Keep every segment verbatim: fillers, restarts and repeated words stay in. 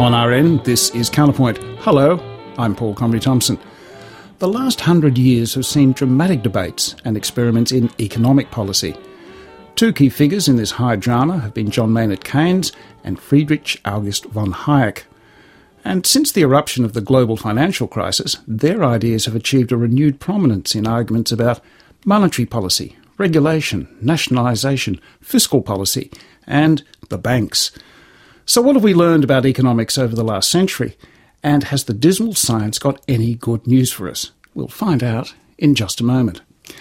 On our end, this is Counterpoint. Hello, I'm Paul Comrie-Thompson. The last hundred years have seen dramatic debates and experiments in economic policy. Two key figures in this high drama have been John Maynard Keynes and Friedrich August von Hayek. And since the eruption of the global financial crisis, their ideas have achieved a renewed prominence in arguments about monetary policy, regulation, nationalisation, fiscal policy, and the banks. So what have we learned about economics over the last century? And has the dismal science got any good news for us? We'll find out in just a moment.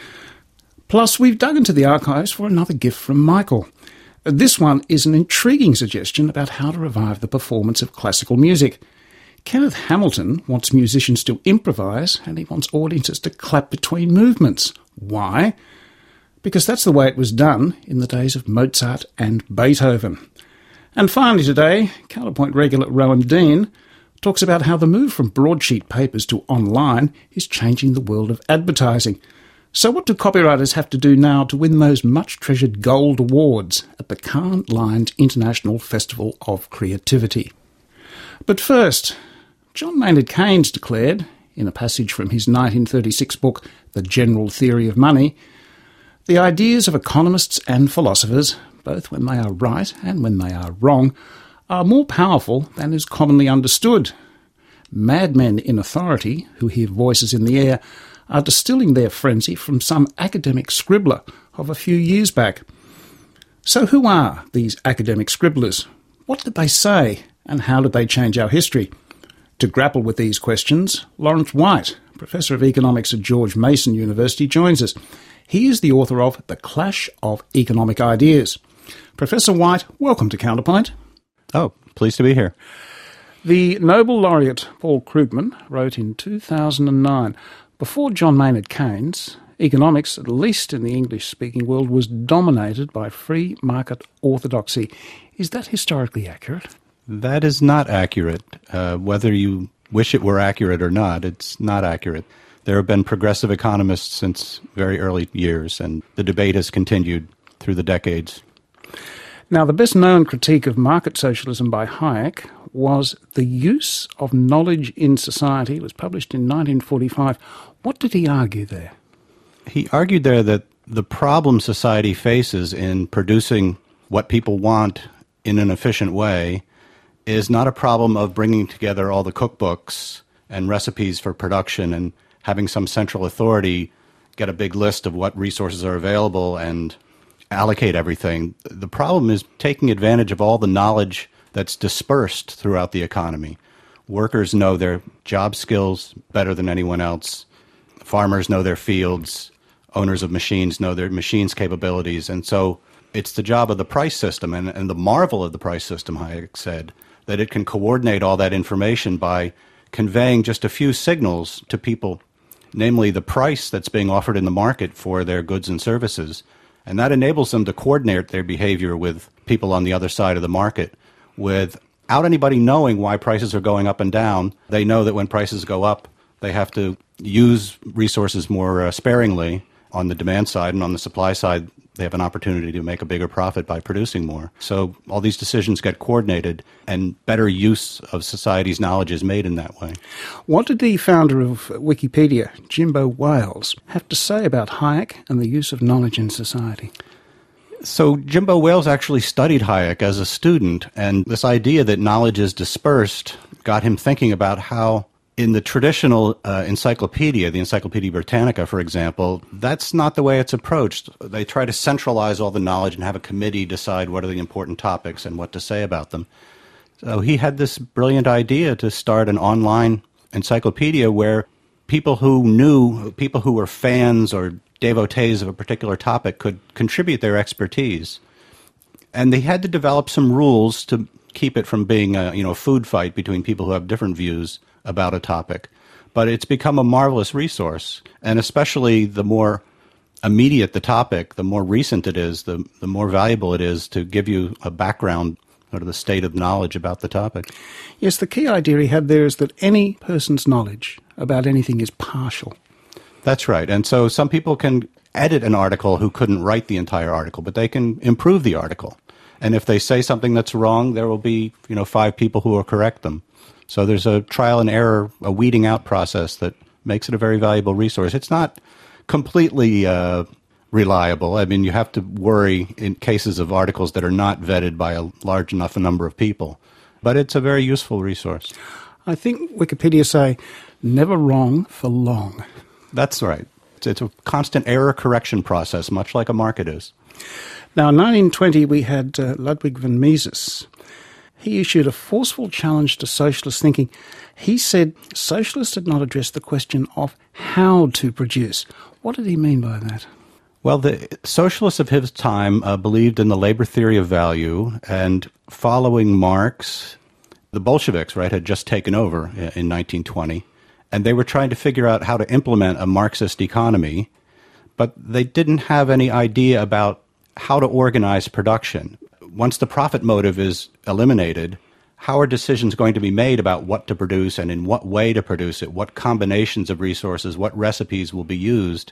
Plus, we've dug into the archives for another gift from Michael. This one is an intriguing suggestion about how to revive the performance of classical music. Kenneth Hamilton wants musicians to improvise, and he wants audiences to clap between movements. Why? Because that's the way it was done in the days of Mozart and Beethoven. And finally today, Counterpoint regular Rowan Dean talks about how the move from broadsheet papers to online is changing the world of advertising. So what do copywriters have to do now to win those much-treasured gold awards at the Cannes Lions International Festival of Creativity? But first, John Maynard Keynes declared, in a passage from his nineteen thirty-six book, The General Theory of Money, the ideas of economists and philosophers, both when they are right and when they are wrong, are more powerful than is commonly understood. Madmen in authority, who hear voices in the air, are distilling their frenzy from some academic scribbler of a few years back. So who are these academic scribblers? What did they say, and how did they change our history? To grapple with these questions, Lawrence White, Professor of Economics at George Mason University, joins us. He is the author of The Clash of Economic Ideas. Professor White, welcome to Counterpoint. Oh, pleased to be here. The Nobel laureate Paul Krugman wrote in two thousand nine, before John Maynard Keynes, economics, at least in the English-speaking world, was dominated by free market orthodoxy. Is that historically accurate? That is not accurate. Uh, whether you wish it were accurate or not, it's not accurate. There have been progressive economists since very early years, and the debate has continued through the decades. Now, the best-known critique of market socialism by Hayek was The Use of Knowledge in Society. It was published in nineteen forty-five. What did he argue there? He argued there that the problem society faces in producing what people want in an efficient way is not a problem of bringing together all the cookbooks and recipes for production and having some central authority get a big list of what resources are available and allocate everything. The problem is taking advantage of all the knowledge that's dispersed throughout the economy. Workers know their job skills better than anyone else. Farmers know their fields. Owners of machines know their machines' capabilities. And so it's the job of the price system, and, and the marvel of the price system, Hayek said, that it can coordinate all that information by conveying just a few signals to people, namely the price that's being offered in the market for their goods and services. And that enables them to coordinate their behavior with people on the other side of the market without anybody knowing why prices are going up and down. They know that when prices go up, they have to use resources more uh, sparingly on the demand side, and on the supply side, they have an opportunity to make a bigger profit by producing more. So all these decisions get coordinated, and better use of society's knowledge is made in that way. What did the founder of Wikipedia, Jimbo Wales, have to say about Hayek and the use of knowledge in society? So Jimbo Wales actually studied Hayek as a student, and this idea that knowledge is dispersed got him thinking about how in the traditional uh, encyclopedia, the Encyclopedia Britannica, for example, that's not the way it's approached. They try to centralize all the knowledge and have a committee decide what are the important topics and what to say about them. So he had this brilliant idea to start an online encyclopedia where people who knew, people who were fans or devotees of a particular topic could contribute their expertise. And they had to develop some rules to keep it from being a, you know, a food fight between people who have different views about a topic. But it's become a marvelous resource, and especially the more immediate the topic, the more recent it is, the, the more valuable it is to give you a background, sort of the state of knowledge about the topic. Yes, the key idea he had there is that any person's knowledge about anything is partial. That's right. And so some people can edit an article who couldn't write the entire article, but they can improve the article. And if they say something that's wrong, there will be, you know, five people who will correct them. So there's a trial and error, a weeding out process that makes it a very valuable resource. It's not completely uh, reliable. I mean, you have to worry in cases of articles that are not vetted by a large enough number of people. But it's a very useful resource. I think Wikipedia say, never wrong for long. That's right. It's, it's a constant error correction process, much like a market is. Now, in nineteen twenty, we had uh, Ludwig von Mises. He issued a forceful challenge to socialist thinking. He said socialists had not addressed the question of how to produce. What did he mean by that? Well, the socialists of his time uh, believed in the labor theory of value, and following Marx, the Bolsheviks, right, had just taken over in nineteen twenty, and they were trying to figure out how to implement a Marxist economy, but they didn't have any idea about how to organize production. Once the profit motive is eliminated, how are decisions going to be made about what to produce and in what way to produce it, what combinations of resources, what recipes will be used?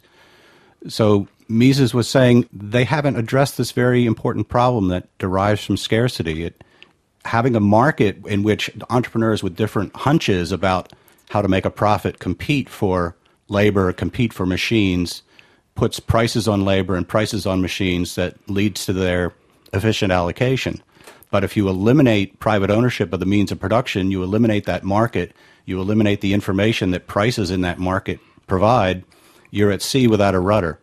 So Mises was saying they haven't addressed this very important problem that derives from scarcity. It, having a market in which entrepreneurs with different hunches about how to make a profit compete for labor, compete for machines, puts prices on labor and prices on machines that leads to their efficient allocation. But if you eliminate private ownership of the means of production, you eliminate that market, you eliminate the information that prices in that market provide, you're at sea without a rudder.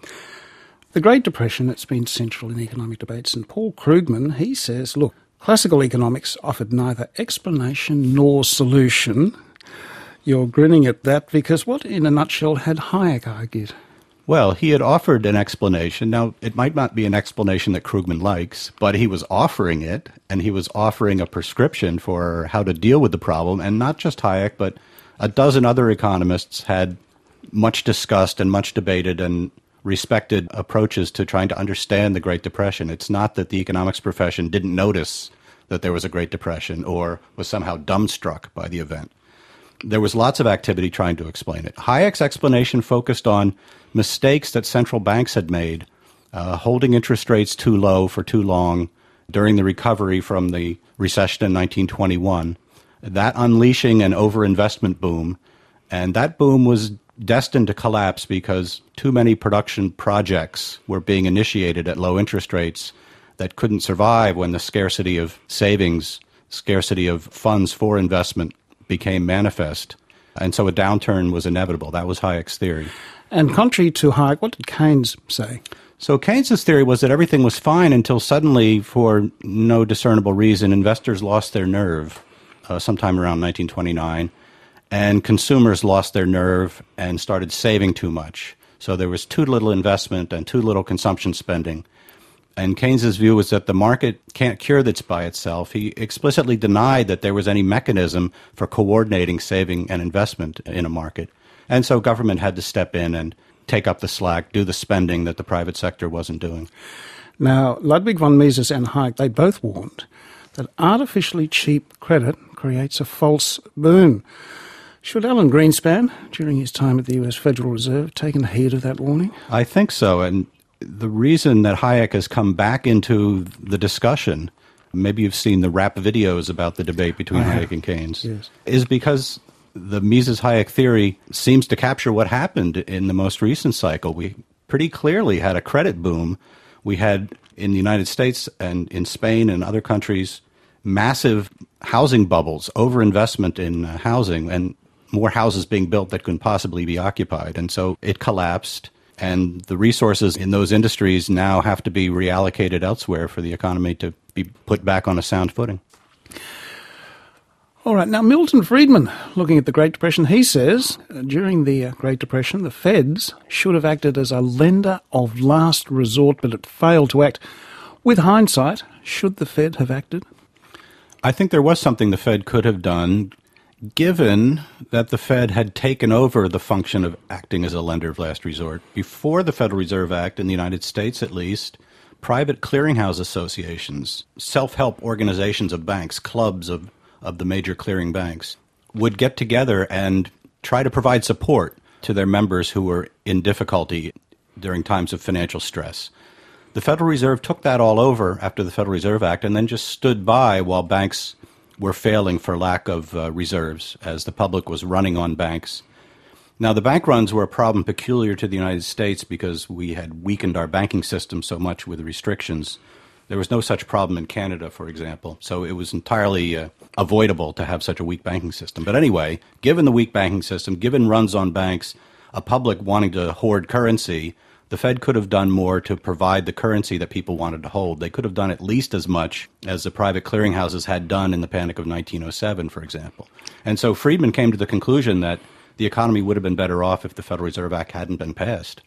The Great Depression, that's been central in economic debates, and Paul Krugman, he says, look, classical economics offered neither explanation nor solution. You're grinning at that because what, in a nutshell, had Hayek argued? Well, he had offered an explanation. Now, it might not be an explanation that Krugman likes, but he was offering it, and he was offering a prescription for how to deal with the problem. And not just Hayek, but a dozen other economists had much discussed and much debated and respected approaches to trying to understand the Great Depression. It's not that the economics profession didn't notice that there was a Great Depression or was somehow dumbstruck by the event. There was lots of activity trying to explain it. Hayek's explanation focused on mistakes that central banks had made, uh, holding interest rates too low for too long during the recovery from the recession in nineteen twenty-one, that unleashing an overinvestment boom. And that boom was destined to collapse because too many production projects were being initiated at low interest rates that couldn't survive when the scarcity of savings, scarcity of funds for investment became manifest. And so a downturn was inevitable. That was Hayek's theory. And contrary to Hayek, what did Keynes say? So Keynes's theory was that everything was fine until suddenly, for no discernible reason, investors lost their nerve uh, sometime around nineteen twenty-nine, and consumers lost their nerve and started saving too much. So there was too little investment and too little consumption spending. And Keynes's view was that the market can't cure this by itself. He explicitly denied that there was any mechanism for coordinating saving and investment in a market. And so government had to step in and take up the slack, do the spending that the private sector wasn't doing. Now, Ludwig von Mises and Hayek, they both warned that artificially cheap credit creates a false boom. Should Alan Greenspan, during his time at the U S Federal Reserve, have taken heed of that warning? I think so. And the reason that Hayek has come back into the discussion, maybe you've seen the rap videos about the debate between Hayek and Keynes, yes, is because the Mises-Hayek theory seems to capture what happened in the most recent cycle. We pretty clearly had a credit boom. We had, in the United States and in Spain and other countries, massive housing bubbles, overinvestment in uh, housing, and more houses being built that couldn't possibly be occupied. And so it collapsed, and the resources in those industries now have to be reallocated elsewhere for the economy to be put back on a sound footing. All right. Now, Milton Friedman, looking at the Great Depression, he says, uh, during the uh, Great Depression, the Feds should have acted as a lender of last resort, but it failed to act. With hindsight, should the Fed have acted? I think there was something the Fed could have done, given that the Fed had taken over the function of acting as a lender of last resort. Before the Federal Reserve Act, in the United States at least, private clearinghouse associations, self-help organizations of banks, clubs of of the major clearing banks, would get together and try to provide support to their members who were in difficulty during times of financial stress. The Federal Reserve took that all over after the Federal Reserve Act and then just stood by while banks were failing for lack of uh, reserves as the public was running on banks. Now, the bank runs were a problem peculiar to the United States because we had weakened our banking system so much with restrictions. There was no such problem in Canada, for example, so it was entirely uh, avoidable to have such a weak banking system. But anyway, given the weak banking system, given runs on banks, a public wanting to hoard currency, the Fed could have done more to provide the currency that people wanted to hold. They could have done at least as much as the private clearinghouses had done in the Panic of nineteen oh seven, for example. And so Friedman came to the conclusion that the economy would have been better off if the Federal Reserve Act hadn't been passed.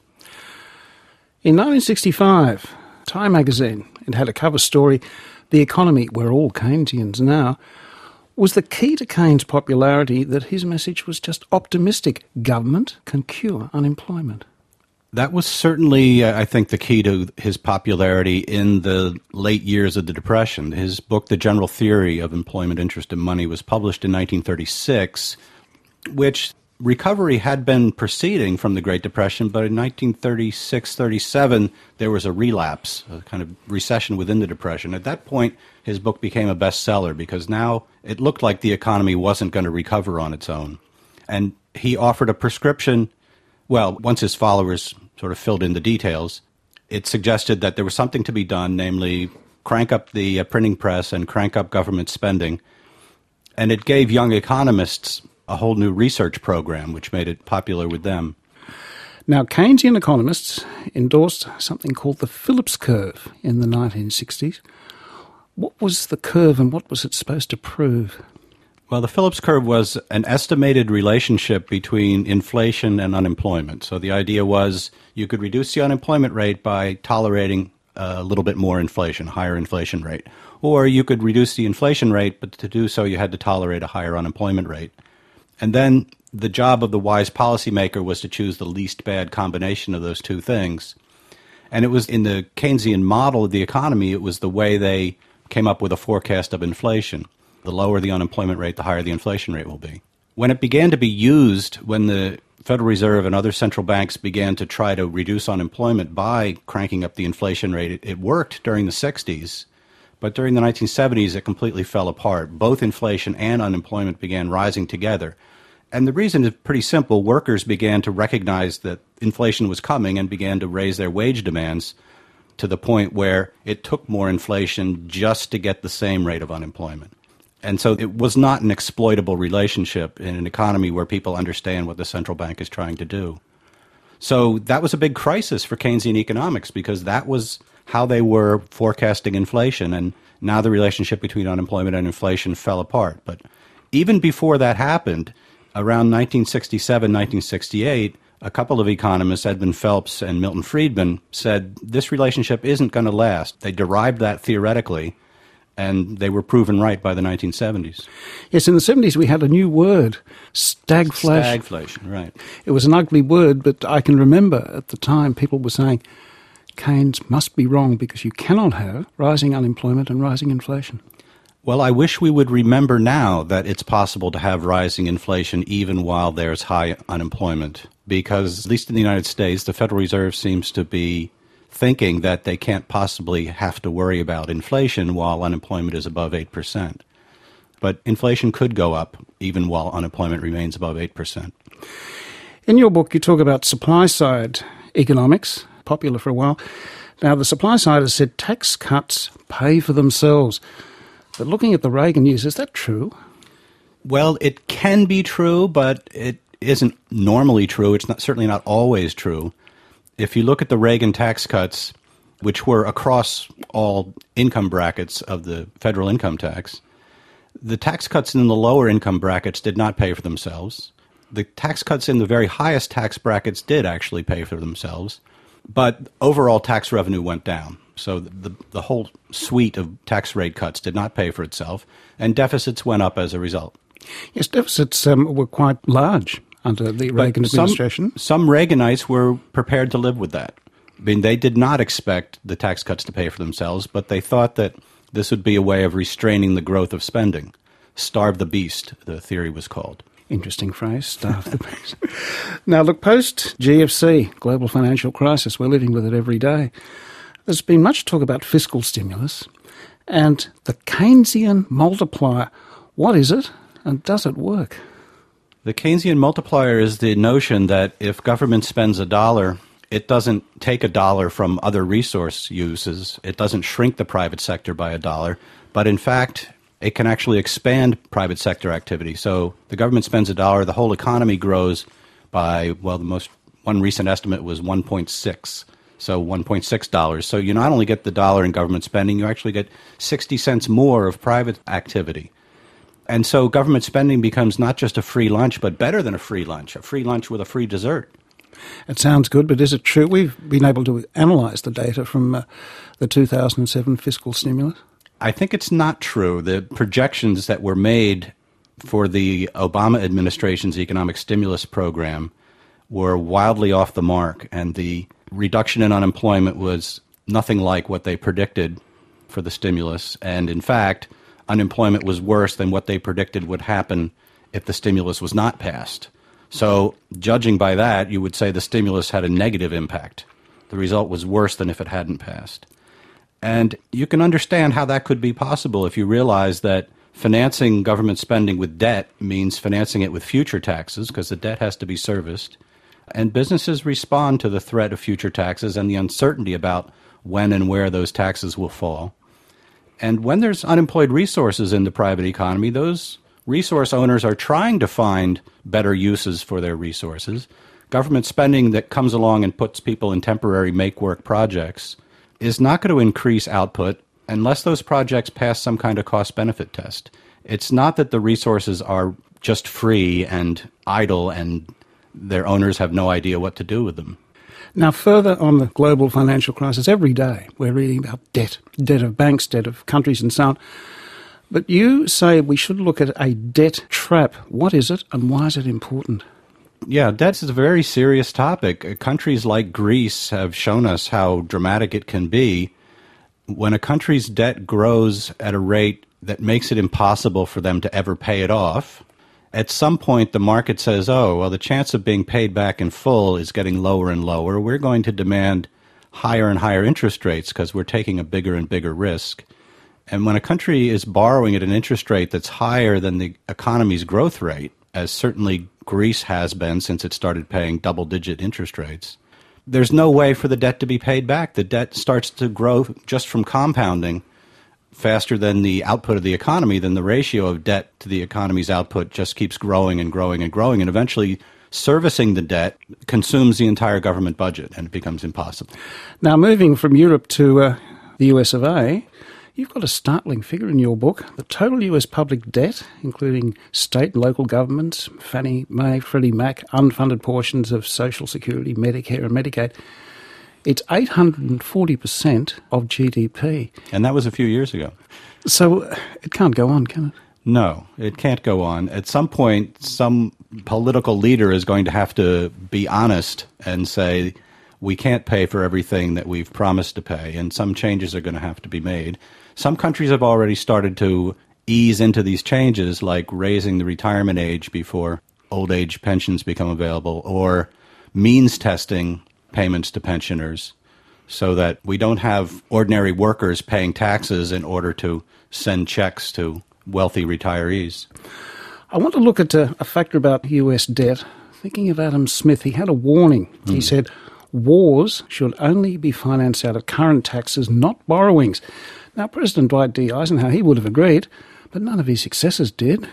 In nineteen sixty-five, Time magazine, it had a cover story, "The Economy, We're All Keynesians Now." Was the key to Keynes' popularity that his message was just optimistic? Government can cure unemployment. That was certainly, uh, I think, the key to his popularity in the late years of the Depression. His book, The General Theory of Employment, Interest, and Money, was published in nineteen thirty-six, which recovery had been proceeding from the Great Depression, but in nineteen thirty-six thirty-seven, there was a relapse, a kind of recession within the Depression. At that point, his book became a bestseller because now it looked like the economy wasn't going to recover on its own. And he offered a prescription. Well, once his followers sort of filled in the details, it suggested that there was something to be done, namely crank up the uh, printing press and crank up government spending. And it gave young economists a whole new research program, which made it popular with them. Now, Keynesian economists endorsed something called the Phillips curve in the nineteen sixties. What was the curve and what was it supposed to prove? Well, the Phillips curve was an estimated relationship between inflation and unemployment. So the idea was you could reduce the unemployment rate by tolerating a little bit more inflation, a higher inflation rate. Or you could reduce the inflation rate, but to do so you had to tolerate a higher unemployment rate. And then the job of the wise policymaker was to choose the least bad combination of those two things. And it was in the Keynesian model of the economy, it was the way they came up with a forecast of inflation. The lower the unemployment rate, the higher the inflation rate will be. When it began to be used, when the Federal Reserve and other central banks began to try to reduce unemployment by cranking up the inflation rate, it, it worked during the sixties. But during the nineteen seventies, it completely fell apart. Both inflation and unemployment began rising together. And the reason is pretty simple. Workers began to recognize that inflation was coming and began to raise their wage demands to the point where it took more inflation just to get the same rate of unemployment. And so it was not an exploitable relationship in an economy where people understand what the central bank is trying to do. So that was a big crisis for Keynesian economics because that was how they were forecasting inflation. And now the relationship between unemployment and inflation fell apart. But even before that happened, around nineteen sixty-seven, nineteen sixty-eight, a couple of economists, Edmund Phelps and Milton Friedman, said this relationship isn't going to last. They derived that theoretically, and they were proven right by the nineteen seventies. Yes, in the seventies we had a new word, stagflation. Stagflation, right. It was an ugly word, but I can remember at the time people were saying, Keynes must be wrong because you cannot have rising unemployment and rising inflation. Well, I wish we would remember now that it's possible to have rising inflation even while there's high unemployment, because at least in the United States, the Federal Reserve seems to be thinking that they can't possibly have to worry about inflation while unemployment is above eight percent. But inflation could go up even while unemployment remains above eight percent. In your book, you talk about supply-side economics, popular for a while. Now, the supply side has said tax cuts pay for themselves. But looking at the Reagan years, is that true? Well, it can be true, but it isn't normally true. It's not certainly not always true. If you look at the Reagan tax cuts, which were across all income brackets of the federal income tax, the tax cuts in the lower income brackets did not pay for themselves. The tax cuts in the very highest tax brackets did actually pay for themselves, but overall tax revenue went down. So the, the, the whole suite of tax rate cuts did not pay for itself, and deficits went up as a result. Yes, deficits um, were quite large under the Reagan some, administration. Some Reaganites were prepared to live with that. I mean, they did not expect the tax cuts to pay for themselves, but they thought that this would be a way of restraining the growth of spending. Starve the beast, the theory was called. Interesting phrase, starve the beast. Now, look, post-G F C, global financial crisis, we're living with it every day. There's been much talk about fiscal stimulus and the Keynesian multiplier. What is it, and does it work? The Keynesian multiplier is the notion that if government spends a dollar, it doesn't take a dollar from other resource uses. It doesn't shrink the private sector by a dollar, but in fact, it can actually expand private sector activity. So the government spends a dollar, the whole economy grows by, well, the most one recent estimate was one point six, so one point six dollars. So you not only get the dollar in government spending, you actually get sixty cents more of private activity. And so government spending becomes not just a free lunch, but better than a free lunch, a free lunch with a free dessert. It sounds good, but is it true? We've been able to analyse the data from uh, the two thousand seven fiscal stimulus. I think it's not true. The projections that were made for the Obama administration's economic stimulus program were wildly off the mark, and the reduction in unemployment was nothing like what they predicted for the stimulus. And in fact, unemployment was worse than what they predicted would happen if the stimulus was not passed. So judging by that, you would say the stimulus had a negative impact. The result was worse than if it hadn't passed. And you can understand how that could be possible if you realize that financing government spending with debt means financing it with future taxes, because the debt has to be serviced. And businesses respond to the threat of future taxes and the uncertainty about when and where those taxes will fall. And when there's unemployed resources in the private economy, those resource owners are trying to find better uses for their resources. Government spending that comes along and puts people in temporary make-work projects is not going to increase output unless those projects pass some kind of cost-benefit test. It's not that the resources are just free and idle and their owners have no idea what to do with them. Now, further on the global financial crisis, every day we're reading about debt, debt of banks, debt of countries and so on. But you say we should look at a debt trap. What is it and why is it important? Yeah, debt is a very serious topic. Countries like Greece have shown us how dramatic it can be. When a country's debt grows at a rate that makes it impossible for them to ever pay it off, at some point the market says, oh, well, the chance of being paid back in full is getting lower and lower. We're going to demand higher and higher interest rates because we're taking a bigger and bigger risk. And when a country is borrowing at an interest rate that's higher than the economy's growth rate, as certainly Greece has been since it started paying double-digit interest rates, there's no way for the debt to be paid back. The debt starts to grow just from compounding faster than the output of the economy. Then the ratio of debt to the economy's output just keeps growing and growing and growing, and eventually servicing the debt consumes the entire government budget, and it becomes impossible. Now, moving from Europe to uh, the U S of A, you've got a startling figure in your book. The total U S public debt, including state and local governments, Fannie Mae, Freddie Mac, unfunded portions of Social Security, Medicare and Medicaid, it's eight hundred forty percent of G D P. And that was a few years ago. So it can't go on, can it? No, it can't go on. At some point, some political leader is going to have to be honest and say, we can't pay for everything that we've promised to pay, and some changes are going to have to be made. Some countries have already started to ease into these changes, like raising the retirement age before old age pensions become available, or means testing payments to pensioners so that we don't have ordinary workers paying taxes in order to send checks to wealthy retirees. I want to look at a, a factor about U S debt. Thinking of Adam Smith, he had a warning. Mm. He said, wars should only be financed out of current taxes, not borrowings. Now, President Dwight D. Eisenhower, he would have agreed, but none of his successors did.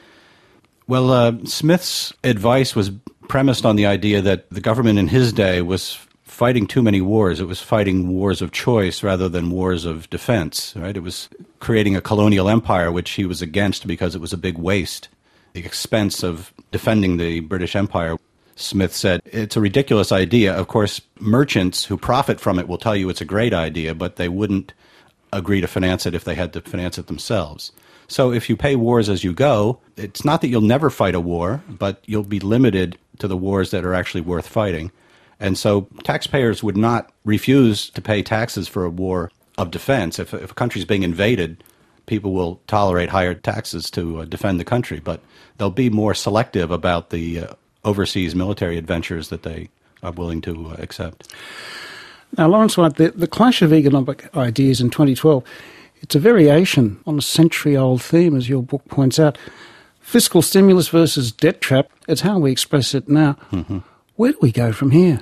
Well, uh, Smith's advice was premised on the idea that the government in his day was fighting too many wars. It was fighting wars of choice rather than wars of defense, right? It was creating a colonial empire, which he was against because it was a big waste. The expense of defending the British Empire, Smith said, it's a ridiculous idea. Of course, merchants who profit from it will tell you it's a great idea, but they wouldn't agree to finance it if they had to finance it themselves. So if you pay wars as you go, it's not that you'll never fight a war, but you'll be limited to the wars that are actually worth fighting. And so taxpayers would not refuse to pay taxes for a war of defense. If, if a country is being invaded, people will tolerate higher taxes to uh, defend the country, but they'll be more selective about the uh, overseas military adventures that they are willing to uh, accept. Now, Lawrence White, the, the clash of economic ideas in twenty twelve, it's a variation on a century-old theme, as your book points out. Fiscal stimulus versus debt trap, it's how we express it now. Mm-hmm. Where do we go from here?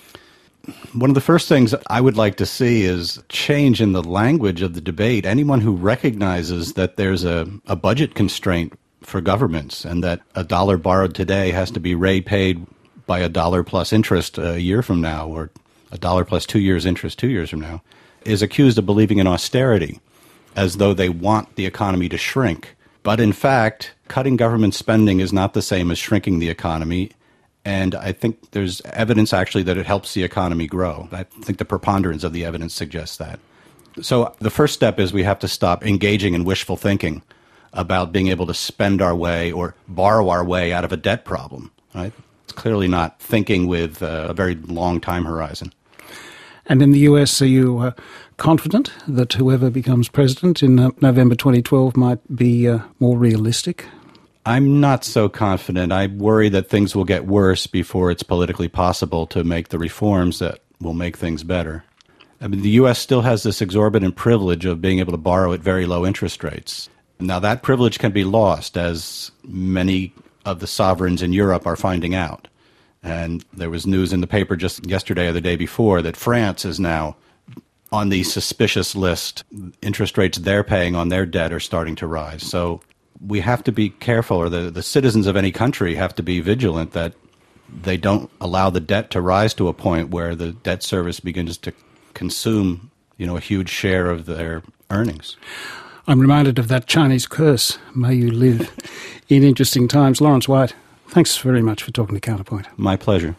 One of the first things I would like to see is change in the language of the debate. Anyone who recognizes that there's a, a budget constraint for governments and that a dollar borrowed today has to be repaid by a dollar plus interest a year from now, or a dollar plus two years interest two years from now, is accused of believing in austerity, as though they want the economy to shrink. But in fact, cutting government spending is not the same as shrinking the economy. And I think there's evidence actually that it helps the economy grow. I think the preponderance of the evidence suggests that. So the first step is we have to stop engaging in wishful thinking about being able to spend our way or borrow our way out of a debt problem. Right? It's clearly not thinking with a very long time horizon. And in the U S, are you uh, confident that whoever becomes president in uh, November twenty twelve might be uh, more realistic? I'm not so confident. I worry that things will get worse before it's politically possible to make the reforms that will make things better. I mean, the U S still has this exorbitant privilege of being able to borrow at very low interest rates. Now, that privilege can be lost, as many of the sovereigns in Europe are finding out. And there was news in the paper just yesterday or the day before that France is now on the suspicious list. Interest rates they're paying on their debt are starting to rise. So we have to be careful, or the, the citizens of any country have to be vigilant that they don't allow the debt to rise to a point where the debt service begins to consume, you know, a huge share of their earnings. I'm reminded of that Chinese curse, may you live in interesting times. Lawrence White, thanks very much for talking to Counterpoint. My pleasure.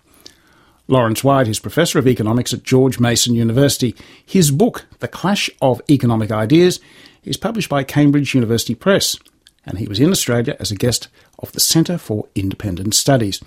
Lawrence White is Professor of Economics at George Mason University. His book, The Clash of Economic Ideas, is published by Cambridge University Press, and he was in Australia as a guest of the Centre for Independent Studies.